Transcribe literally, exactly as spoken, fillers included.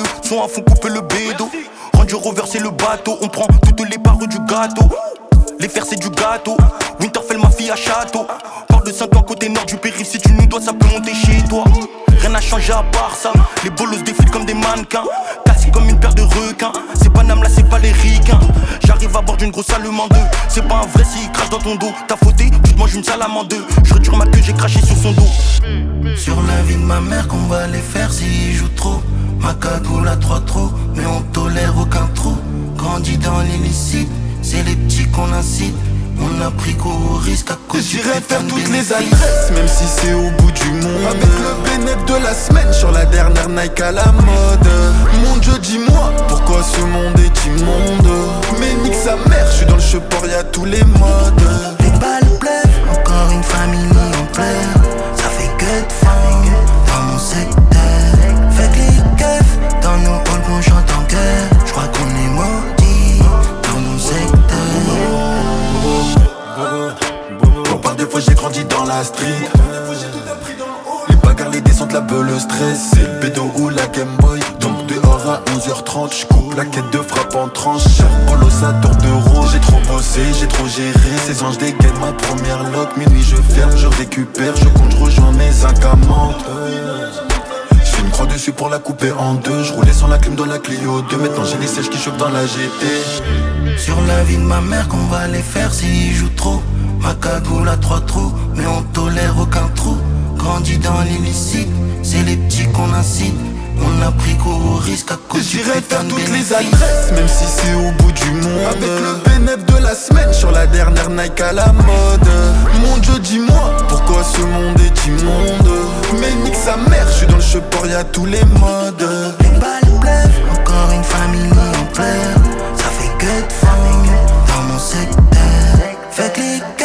le son à fond, couper le bédo. Range Rover c'est le bateau, on prend toutes les parts du gâteau. Les fers c'est du gâteau, Winterfell ma fille à château. Parle de Saint-Ouen côté nord du périph', si tu nous dois ça peut monter chez toi. Rien n'a changé à part ça, les bolos défilent comme des mannequins. Cassé comme une paire de requins, c'est pas Nam là c'est pas les ricains. J'arrive à bord d'une grosse allemande, c'est pas un vrai s'il crache dans ton dos. T'as fauté, tu te manges une salame en deux. Je retire ma queue, j'ai craché sur son dos. Sur la vie de ma mère qu'on va les faire s'ils jouent trop. Ma cagoule à trois trous, mais on tolère aucun trou. Grandi dans l'illicite, c'est les petits qu'on incite. On a pris qu'au risque à cause du J'irai faire toutes bénéfice. les adresses, même si c'est au bout du monde. Avec le bénéfice de la semaine sur la dernière Nike à la mode. Mon Dieu, dis-moi, pourquoi ce monde est immonde? Mais nique sa mère, je suis dans le cheport, y'a tous les modes. Les balles pleuvent, encore une famille en pleurs. Ça fait que de fang dans mon secteur. Fait que les keufs, dans nos halls qu'on chante en chœur. J'crois qu'on est maudits dans mon secteur. Pour par deux fois j'ai grandi dans la street. Les bagarres, les descentes, la beule, le stress. C'est le pédo ou la Game Boy. Donc dehors à onze heures trente, j'coupe la quête de frappe en tranche. Cher polo, ça tourne de rouge. J'ai trop bossé, j'ai trop géré. Ces anges dégainent ma première loque. Minuit je ferme, je récupère. Je compte, je rejoins mes incamantes. J'fais une croix dessus pour la couper en deux. J'roulais sans la clim dans la Clio deux. Maintenant j'ai les sièges qui chauffent dans la G T. Sur la vie de ma mère qu'on va les faire s'ils jouent trop. Ma cagoule à trois trous, mais on tolère aucun trou. Grandi dans l'illicite, c'est les petits qu'on incite. On a pris qu'au risque à cause du J'irai putain faire de toutes les bénéfice. adresses, même si c'est au bout du monde. Avec le bénéfice de la semaine sur la dernière Nike à la mode. Mon Dieu, dis-moi, pourquoi ce monde est immonde? Mais nique sa mère, je suis dans le cheport, y'a tous les modes. Les balles pleuvent, encore une famille en pleurs. Ça fait que de fang dans mon secteur. Fait que les